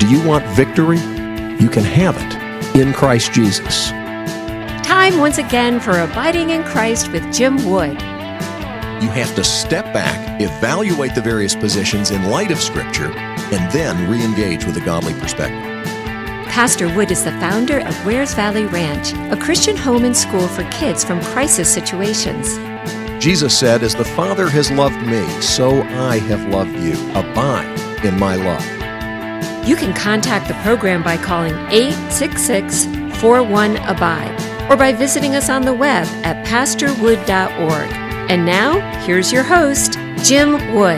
Do you want victory? You can have it in Christ Jesus. Time once again for Abiding in Christ with Jim Wood. You have to step back, evaluate the various positions in light of Scripture, and then re-engage with a godly perspective. Pastor Wood is the founder of Wares Valley Ranch, a Christian home and school for kids from crisis situations. Jesus said, "As the Father has loved me, so I have loved you. Abide in my love." You can contact the program by calling 866-41-ABIDE or by visiting us on the web at pastorwood.org. And now, here's your host, Jim Wood.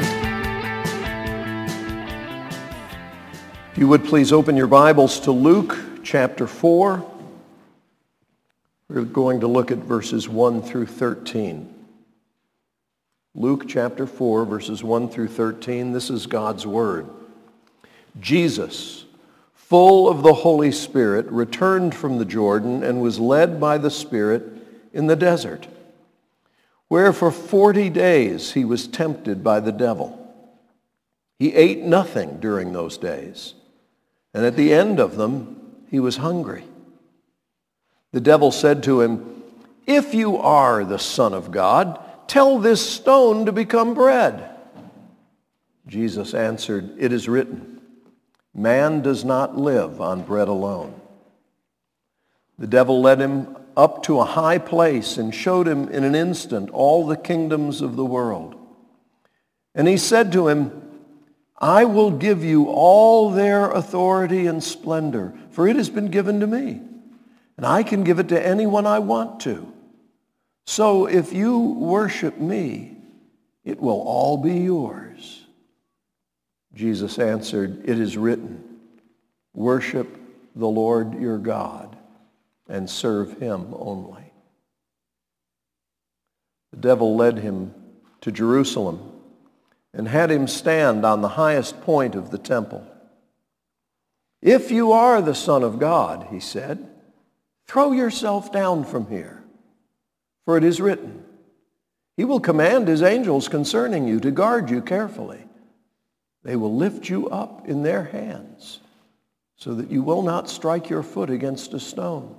If you would please open your Bibles to Luke chapter 4. We're going to look at verses 1 through 13. Luke chapter 4, verses 1 through 13. This is God's Word. Jesus, full of the Holy Spirit, returned from the Jordan and was led by the Spirit in the desert, where for 40 days he was tempted by the devil. He ate nothing during those days, and at the end of them he was hungry. The devil said to him, "If you are the Son of God, tell this stone to become bread." Jesus answered, "It is written, man does not live on bread alone." The devil led him up to a high place and showed him in an instant all the kingdoms of the world. And he said to him, "I will give you all their authority and splendor, for it has been given to me, and I can give it to anyone I want to. So if you worship me, it will all be yours." Jesus answered, "It is written, worship the Lord your God and serve him only." The devil led him to Jerusalem and had him stand on the highest point of the temple. "If you are the Son of God," he said, "throw yourself down from here, for it is written, he will command his angels concerning you to guard you carefully. They will lift you up in their hands so that you will not strike your foot against a stone."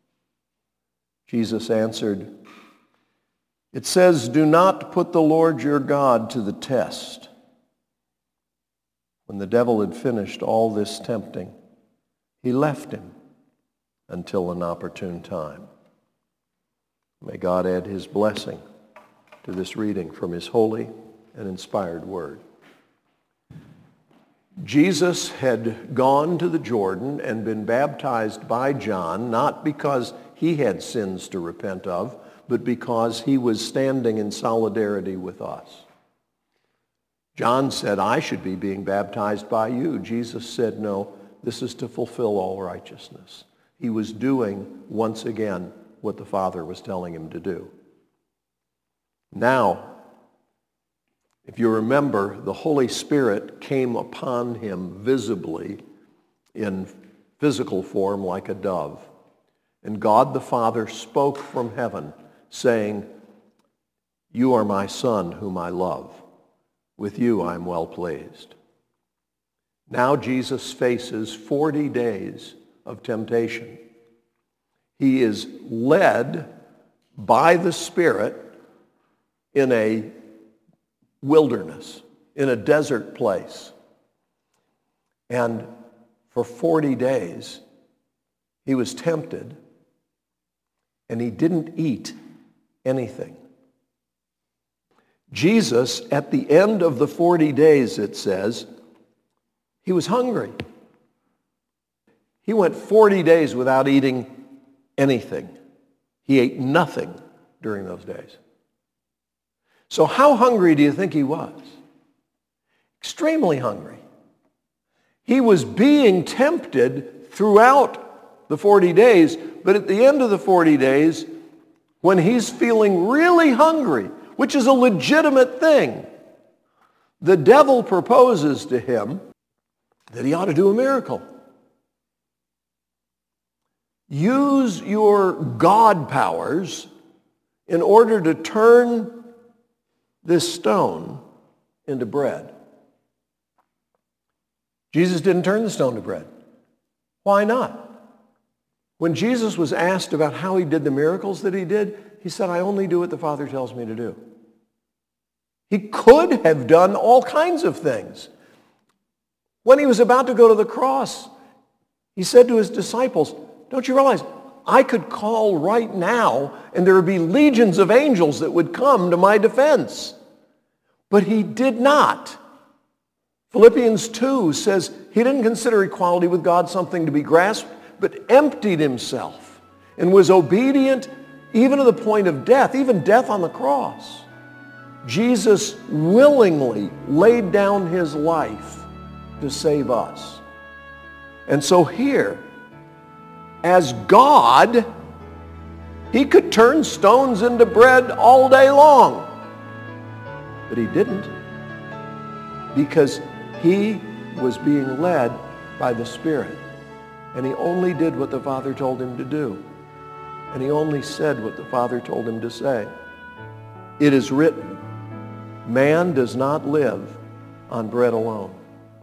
Jesus answered, "It says, do not put the Lord your God to the test." When the devil had finished all this tempting, he left him until an opportune time. May God add his blessing to this reading from his holy and inspired word. Jesus had gone to the Jordan and been baptized by John, not because he had sins to repent of, but because he was standing in solidarity with us. John said, "I should be being baptized by you." Jesus said, "No, this is to fulfill all righteousness." He was doing, once again, what the Father was telling him to do. Now, if you remember, the Holy Spirit came upon him visibly in physical form like a dove. And God the Father spoke from heaven, saying, "You are my Son whom I love. With you I am well pleased." Now Jesus faces 40 days of temptation. He is led by the Spirit in a wilderness, in a desert place. And for 40 days, he was tempted, and he didn't eat anything. Jesus, at the end of the 40 days, it says, he was hungry. He went 40 days without eating anything. He ate nothing during those days. So how hungry do you think he was? Extremely hungry. He was being tempted throughout the 40 days, but at the end of the 40 days, when he's feeling really hungry, which is a legitimate thing, the devil proposes to him that he ought to do a miracle. Use your God powers in order to turn this stone into bread. Jesus didn't turn the stone to bread. Why not? When Jesus was asked about how he did the miracles that he did, he said, I only do what the Father tells me to do. He could have done all kinds of things. When he was about to go to the cross, he said to his disciples, don't you realize I could call right now and there would be legions of angels that would come to my defense? But he did not. Philippians 2 says he didn't consider equality with God something to be grasped, but emptied himself and was obedient even to the point of death, even death on the cross. Jesus willingly laid down his life to save us. And so here, as God, he could turn stones into bread all day long. But he didn't, because he was being led by the Spirit. And he only did what the Father told him to do. And he only said what the Father told him to say. It is written, man does not live on bread alone.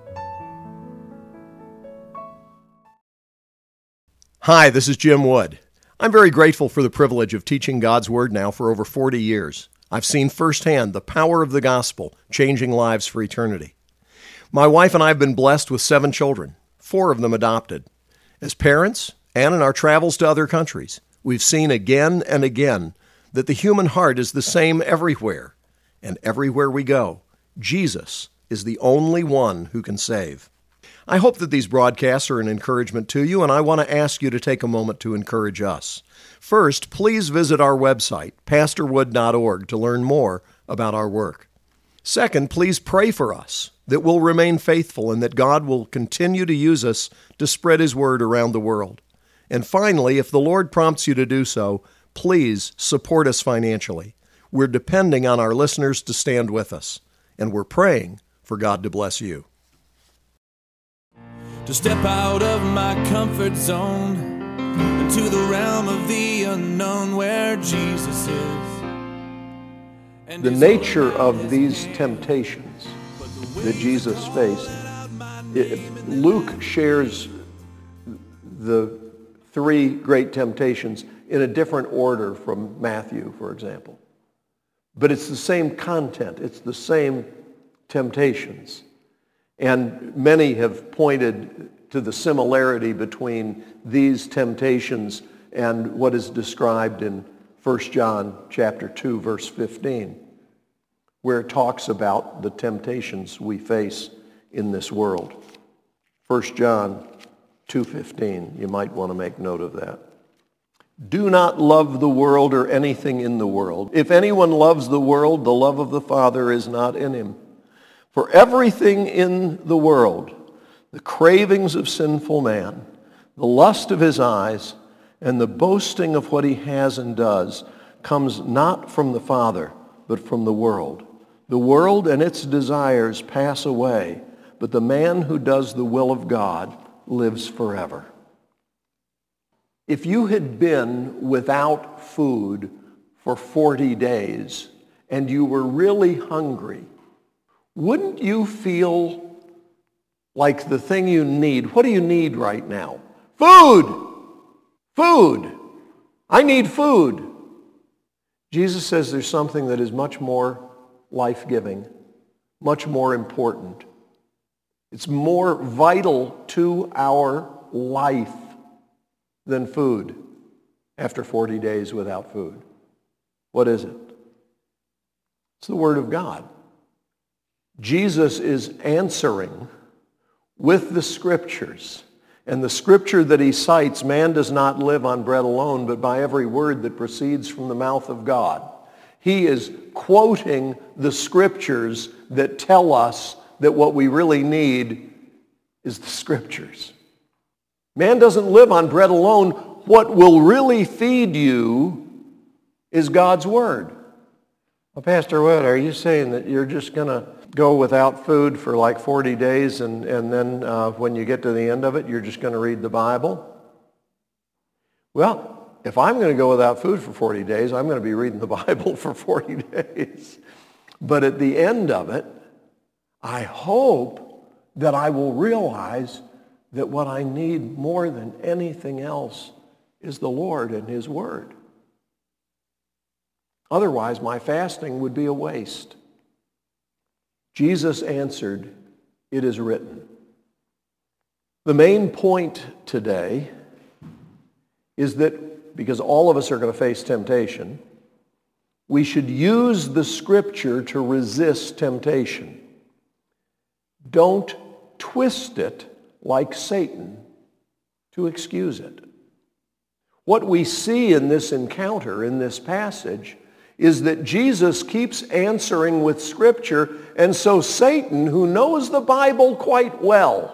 Hi, this is Jim Wood. I'm very grateful for the privilege of teaching God's Word now for over 40 years. I've seen firsthand the power of the gospel changing lives for eternity. My wife and I have been blessed with 7 children, 4 of them adopted. As parents, and in our travels to other countries, we've seen again and again that the human heart is the same everywhere. And everywhere we go, Jesus is the only one who can save. I hope that these broadcasts are an encouragement to you, and I want to ask you to take a moment to encourage us. First, please visit our website, pastorwood.org, to learn more about our work. Second, please pray for us, that we'll remain faithful and that God will continue to use us to spread His word around the world. And finally, if the Lord prompts you to do so, please support us financially. We're depending on our listeners to stand with us, and we're praying for God to bless you. To step out of my comfort zone into the realm of the unknown where Jesus is. The nature of these temptations that Jesus faced, Luke shares the 3 great temptations in a different order from Matthew, for example. But it's the same content. It's the same temptations. And many have pointed to the similarity between these temptations and what is described in 1 John chapter 2, verse 15, where it talks about the temptations we face in this world. 1 John 2:15, you might want to make note of that. Do not love the world or anything in the world. If anyone loves the world, the love of the Father is not in him. For everything in the world, the cravings of sinful man, the lust of his eyes, and the boasting of what he has and does, comes not from the Father, but from the world. The world and its desires pass away, but the man who does the will of God lives forever. If you had been without food for 40 days and you were really hungry, wouldn't you feel like the thing you need? What do you need right now? Food! Food! I need food. Jesus says there's something that is much more life-giving, much more important. It's more vital to our life than food after 40 days without food. What is it? It's the Word of God. Jesus is answering with the Scriptures. And the Scripture that he cites, man does not live on bread alone, but by every word that proceeds from the mouth of God. He is quoting the Scriptures that tell us that what we really need is the Scriptures. Man doesn't live on bread alone. What will really feed you is God's Word. Well, Pastor Wood, are you saying that you're just going to go without food for like 40 days and then when you get to the end of it, you're just going to read the Bible? Well, if I'm going to go without food for 40 days, I'm going to be reading the Bible for 40 days. But at the end of it, I hope that I will realize that what I need more than anything else is the Lord and His Word. Otherwise, my fasting would be a waste. Jesus answered, "It is written." The main point today is that because all of us are going to face temptation, we should use the Scripture to resist temptation. Don't twist it like Satan to excuse it. What we see in this encounter, in this passage, is that Jesus keeps answering with Scripture, and so Satan, who knows the Bible quite well,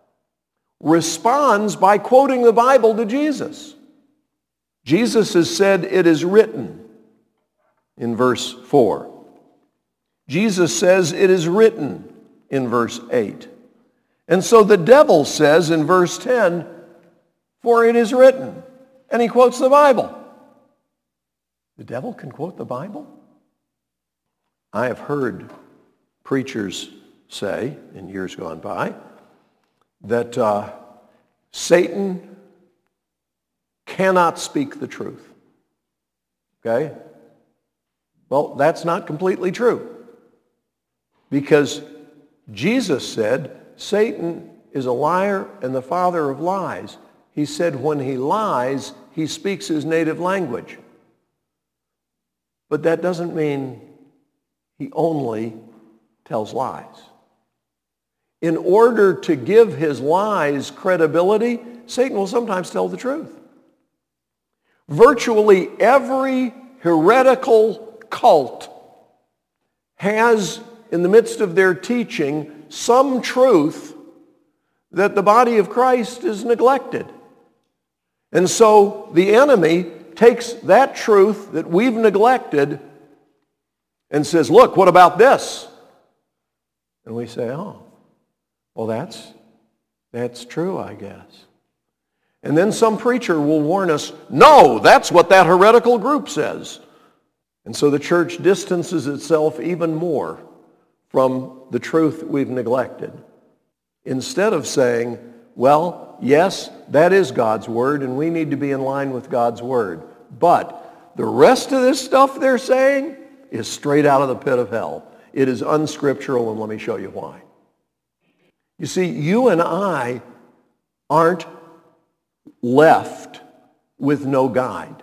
responds by quoting the Bible to Jesus. Jesus has said, "It is written," in verse 4. Jesus says, "It is written," in verse 8. And so the devil says in verse 10, "For it is written," and he quotes the Bible. The devil can quote the Bible? I have heard preachers say, in years gone by, that Satan cannot speak the truth. Okay? Well, that's not completely true. Because Jesus said, Satan is a liar and the father of lies. He said when he lies, he speaks his native language. But that doesn't mean he only tells lies. In order to give his lies credibility, Satan will sometimes tell the truth. Virtually every heretical cult has, in the midst of their teaching, some truth that the body of Christ is neglected. And so the enemy takes that truth that we've neglected and says, "Look, what about this?" And we say, "Oh, well, that's true, I guess." And then some preacher will warn us, "No, that's what that heretical group says." And so the church distances itself even more from the truth we've neglected. Instead of saying, well, yes, that is God's Word, and we need to be in line with God's Word. But the rest of this stuff they're saying is straight out of the pit of hell. It is unscriptural, and let me show you why. You see, you and I aren't left with no guide.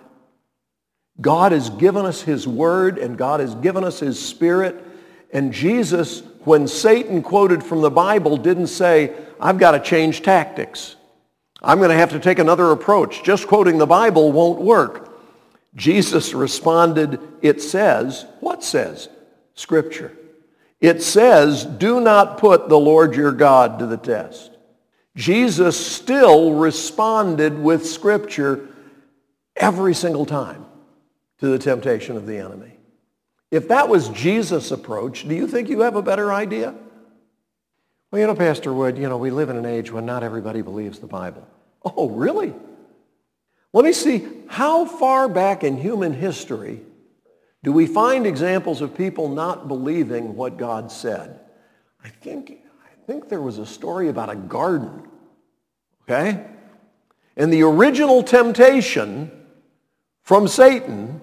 God has given us His Word, and God has given us His Spirit. And Jesus, when Satan quoted from the Bible, didn't say, "I've got to change tactics. I'm going to have to take another approach. Just quoting the Bible won't work." Jesus responded, "It says," what says? Scripture. It says, "Do not put the Lord your God to the test." Jesus still responded with Scripture every single time to the temptation of the enemy. If that was Jesus' approach, do you think you have a better idea? Well, Pastor Wood, we live in an age when not everybody believes the Bible. Oh, really? Let me see, how far back in human history do we find examples of people not believing what God said? I think there was a story about a garden, okay? And the original temptation from Satan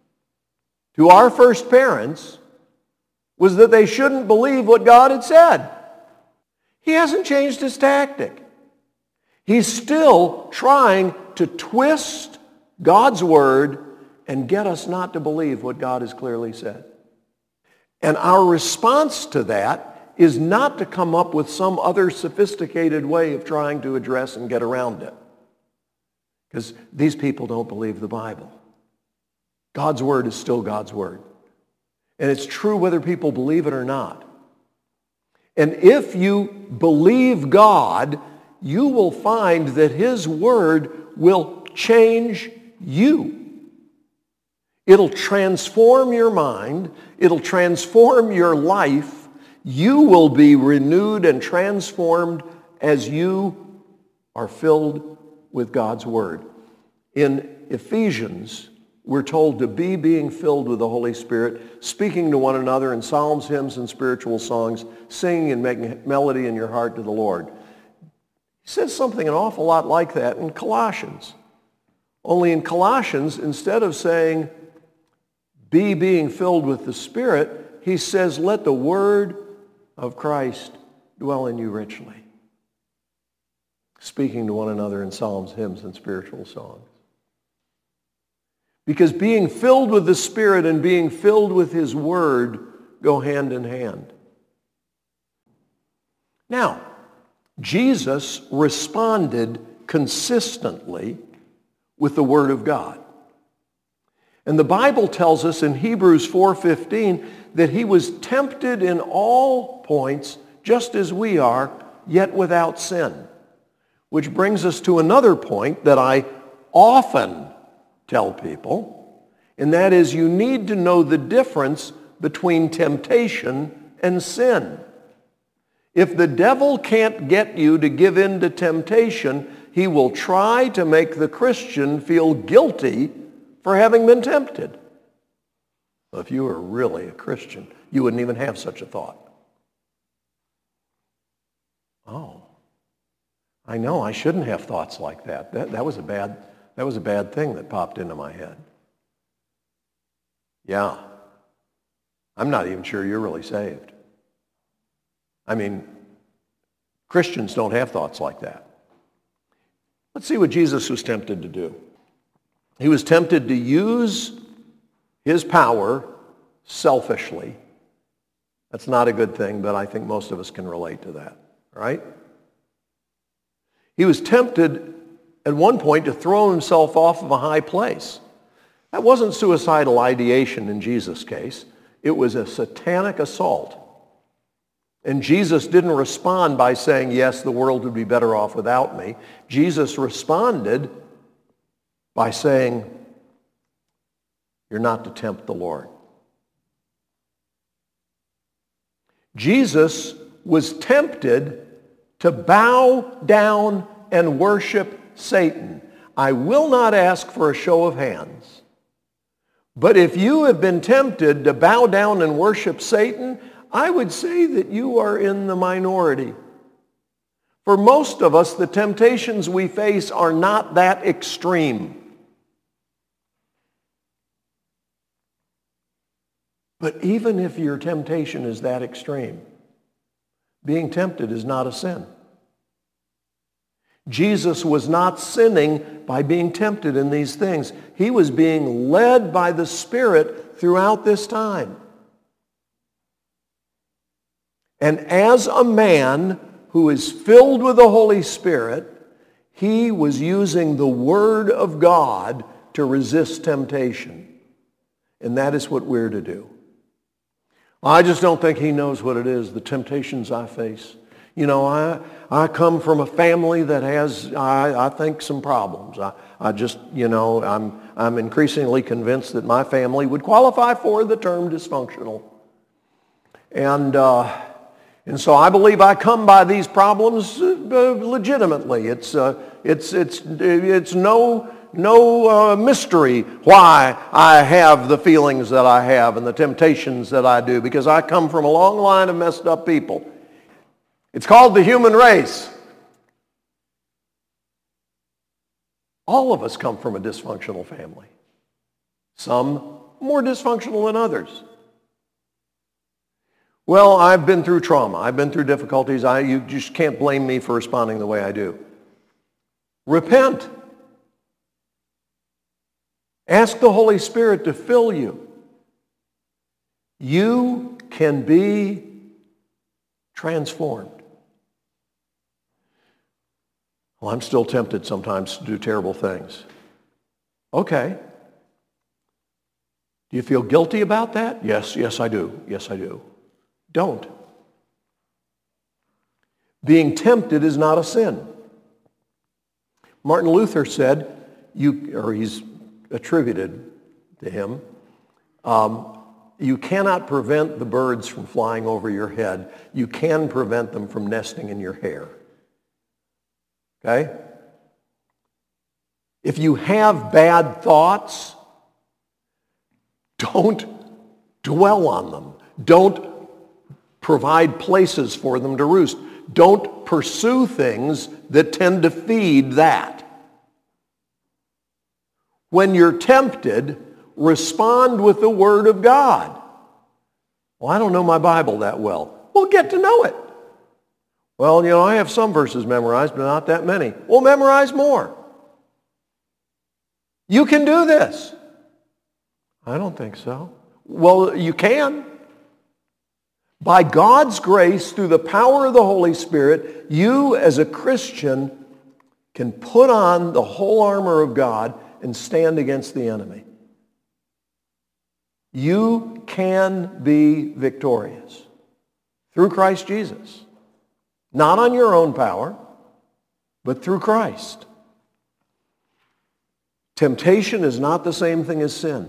to our first parents was that they shouldn't believe what God had said. He hasn't changed his tactic. He's still trying to twist God's Word and get us not to believe what God has clearly said. And our response to that is not to come up with some other sophisticated way of trying to address and get around it. Because these people don't believe the Bible. God's Word is still God's Word. And it's true whether people believe it or not. And if you believe God, you will find that His Word will change you. It'll transform your mind. It'll transform your life. You will be renewed and transformed as you are filled with God's Word. In Ephesians we're told to be being filled with the Holy Spirit, speaking to one another in psalms, hymns, and spiritual songs, singing and making melody in your heart to the Lord. He says something an awful lot like that in Colossians. Only in Colossians, instead of saying, be being filled with the Spirit, he says, let the word of Christ dwell in you richly. Speaking to one another in psalms, hymns, and spiritual songs. Because being filled with the Spirit and being filled with his word go hand in hand. Now, Jesus responded consistently with the word of God. And the Bible tells us in Hebrews 4:15 that he was tempted in all points just as we are, yet without sin. Which brings us to another point that I often tell people, and that is you need to know the difference between temptation and sin. If the devil can't get you to give in to temptation, he will try to make the Christian feel guilty for having been tempted. Well, if you were really a Christian, you wouldn't even have such a thought. Oh, I know I shouldn't have thoughts like that. That was a bad thing that popped into my head. Yeah, I'm not even sure you're really saved. I mean, Christians don't have thoughts like that. Let's see what Jesus was tempted to do. He was tempted to use his power selfishly. That's not a good thing, but I think most of us can relate to that, right? He was tempted at one point to throw himself off of a high place. That wasn't suicidal ideation in Jesus' case. It was a satanic assault. And Jesus didn't respond by saying, yes, the world would be better off without me. Jesus responded by saying, you're not to tempt the Lord. Jesus was tempted to bow down and worship Satan. I will not ask for a show of hands. But if you have been tempted to bow down and worship Satan, I would say that you are in the minority. For most of us, the temptations we face are not that extreme. But even if your temptation is that extreme, being tempted is not a sin. Jesus was not sinning by being tempted in these things. He was being led by the Spirit throughout this time. And as a man who is filled with the Holy Spirit, he was using the Word of God to resist temptation. And that is what we're to do. I just don't think he knows what it is, the temptations I face. You know, I come from a family that has, I think, some problems. I just, you know, I'm increasingly convinced that my family would qualify for the term dysfunctional. And so I believe I come by these problems legitimately. It's no mystery why I have the feelings that I have and the temptations that I do, because I come from a long line of messed up people. It's called the human race. All of us come from a dysfunctional family. Some more dysfunctional than others. Well, I've been through trauma. I've been through difficulties. You just can't blame me for responding the way I do. Repent. Ask the Holy Spirit to fill you. You can be transformed. Well, I'm still tempted sometimes to do terrible things. Okay. Do you feel guilty about that? Yes, I do. Yes, I do. Don't. Being tempted is not a sin. Martin Luther said, he's attributed to him, you cannot prevent the birds from flying over your head. You can prevent them from nesting in your hair. Okay? If you have bad thoughts, Don't dwell on them. Don't provide places for them to roost. Don't pursue things that tend to feed that. When you're tempted, respond with the Word of God. Well, I don't know my Bible that well. Well, get to know it. Well, I have some verses memorized, but not that many. Well, memorize more. You can do this. I don't think so. Well, you can. By God's grace, through the power of the Holy Spirit, you as a Christian can put on the whole armor of God and stand against the enemy. You can be victorious through Christ Jesus. Not on your own power, but through Christ. Temptation is not the same thing as sin.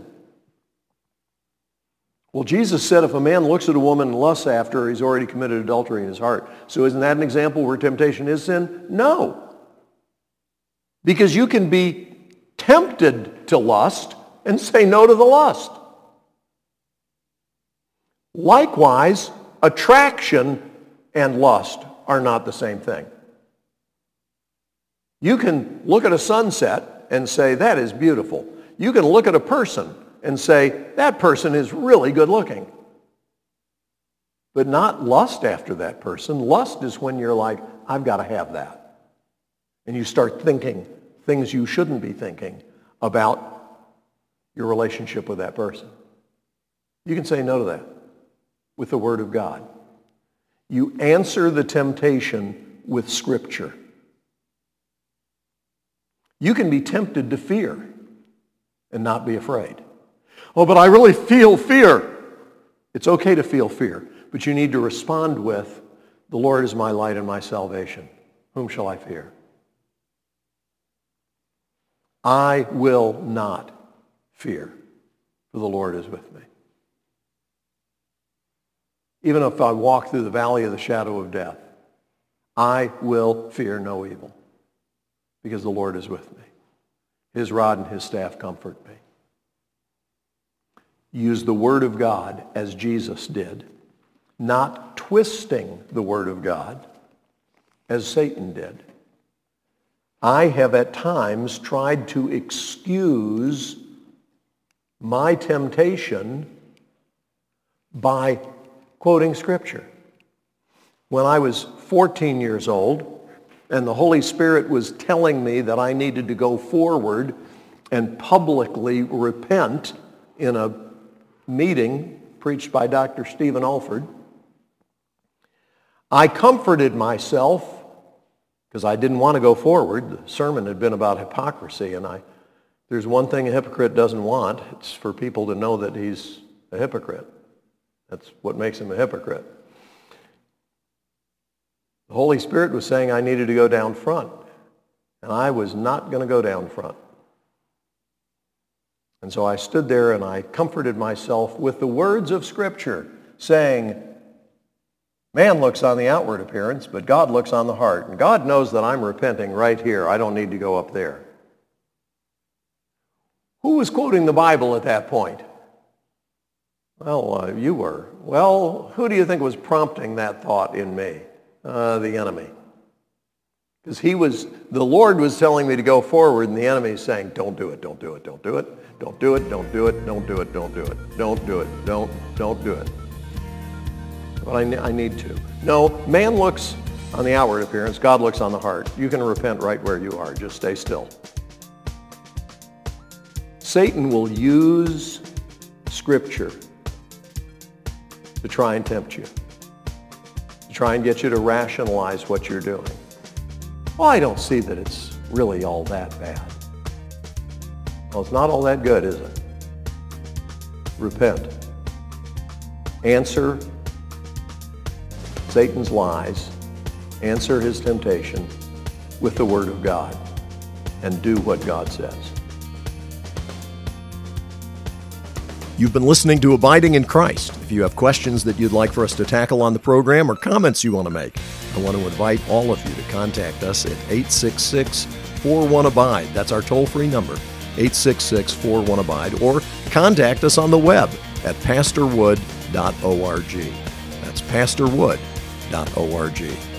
Well, Jesus said if a man looks at a woman and lusts after her, he's already committed adultery in his heart. So isn't that an example where temptation is sin? No. Because you can be tempted to lust and say no to the lust. Likewise, attraction and lust are not the same thing. You can look at a sunset and say, that is beautiful. You can look at a person and say, that person is really good looking. But not lust after that person. Lust is when you're like, I've got to have that. And you start thinking things you shouldn't be thinking about your relationship with that person. You can say no to that with the Word of God. You answer the temptation with Scripture. You can be tempted to fear and not be afraid. Oh, but I really feel fear. It's okay to feel fear, but you need to respond with, the Lord is my light and my salvation. Whom shall I fear? I will not fear, for the Lord is with me. Even if I walk through the valley of the shadow of death, I will fear no evil, because the Lord is with me. His rod and his staff comfort me. Use the Word of God as Jesus did, not twisting the Word of God as Satan did. I have at times tried to excuse my temptation by quoting Scripture. When I was 14 years old and the Holy Spirit was telling me that I needed to go forward and publicly repent in a meeting preached by Dr. Stephen Alford, I comforted myself because I didn't want to go forward. The sermon had been about hypocrisy, and there's one thing a hypocrite doesn't want. It's for people to know that he's a hypocrite. That's what makes him a hypocrite. The Holy Spirit was saying I needed to go down front, and I was not going to go down front. And so I stood there and I comforted myself with the words of Scripture, saying, man looks on the outward appearance, but God looks on the heart. And God knows that I'm repenting right here. I don't need to go up there. Who was quoting the Bible at that point? Well, you were. Well, who do you think was prompting that thought in me? The enemy. Because the Lord was telling me to go forward, and the enemy is saying, don't do it, don't do it, don't do it, don't do it, don't do it, don't do it, don't do it, don't do it, don't do it. But I need to. No, man looks on the outward appearance, God looks on the heart. You can repent right where you are, just stay still. Satan will use Scripture to try and tempt you, to try and get you to rationalize what you're doing. Well, I don't see that it's really all that bad. Well, it's not all that good, is it? Repent. Answer Satan's lies. Answer his temptation with the Word of God. And do what God says. You've been listening to Abiding in Christ. If you have questions that you'd like for us to tackle on the program or comments you want to make, I want to invite all of you to contact us at 866-41-ABIDE. That's our toll-free number, 866-41-ABIDE. Or contact us on the web at pastorwood.org. That's pastorwood.org.